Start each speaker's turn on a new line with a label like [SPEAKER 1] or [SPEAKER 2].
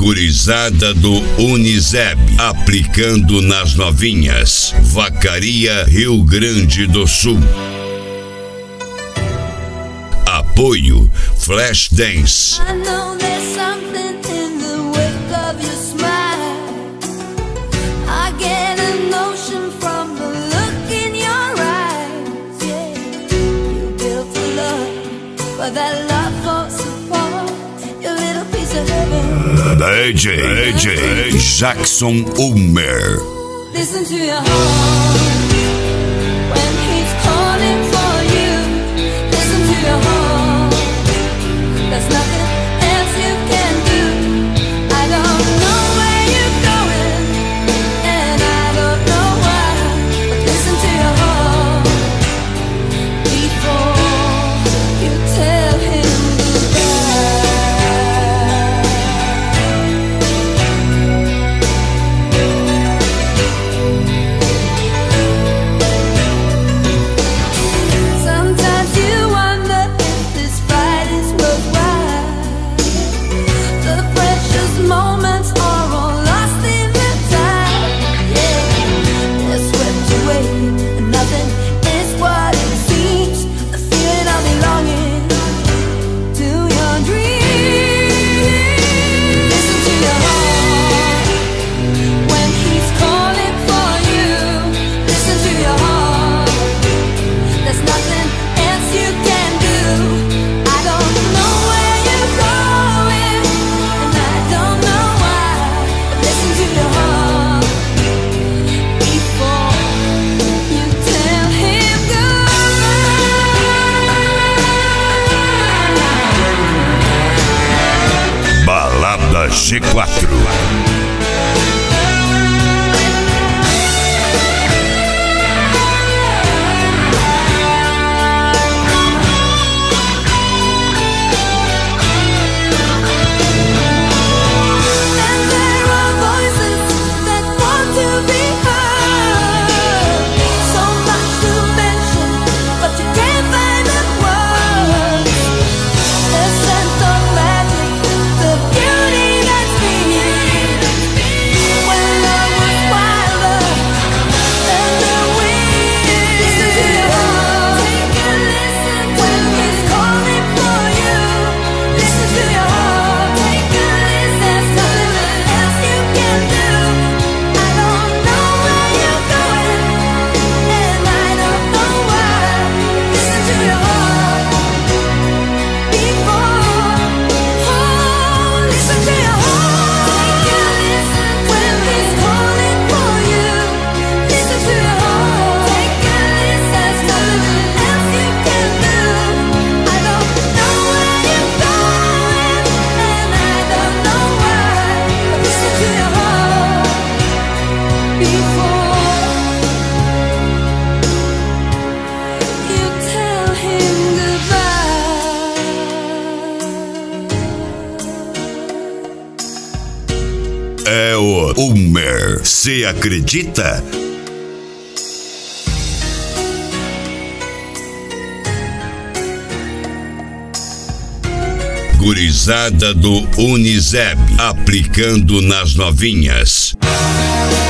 [SPEAKER 1] Gurizada do Uniseb, aplicando nas novinhas. Vacaria, Rio Grande do Sul. Apoio Flashdance.
[SPEAKER 2] I know there's something in the wake of your smile. I get a notion from the look in your eyes. Yeah, you built a love, but that love falls apart. Your little piece of heaven.
[SPEAKER 1] DJ Jackson Ulmer.
[SPEAKER 2] Listen to your heart when he's calling for you. Listen to your heart. There's nothing else you can do. I don't know where you're going, and I don't know why. But listen to your heart before you tell him sometimes you wonder if this fight is worthwhile. The precious moments are all lost in the tide. Yeah, they're swept away, and nothing is what it seems. The feeling of belonging to your dreams. Listen to your heart when he's calling for you. Listen to your heart. There's nothing else you can do. I don't know where you're going, and I don't know why. But listen to your heart before you tell him goodbye.
[SPEAKER 1] Balada G4.
[SPEAKER 2] And there are voices that want to be heard. So much to mention, but you can't find the words. The sense of magic, the beauty that's been. When love was wilder than the wind. Listen to your heart. Take a listen when he's calling for you. Listen to your heart. Take a listen. There's nothing else you can do. I don't know where you're going, and I don't know why. Listen to your heart before. Oh, listen to your heart. Take a listen when he's calling for you. Listen to your heart. Take a listen. There's nothing else you can do. I don't know where you're going, and I don't know why. But listen to your heart before you tell him goodbye.
[SPEAKER 1] É o Ulmer. Cê acredita? Gurizada do Uniseb, aplicando nas novinhas.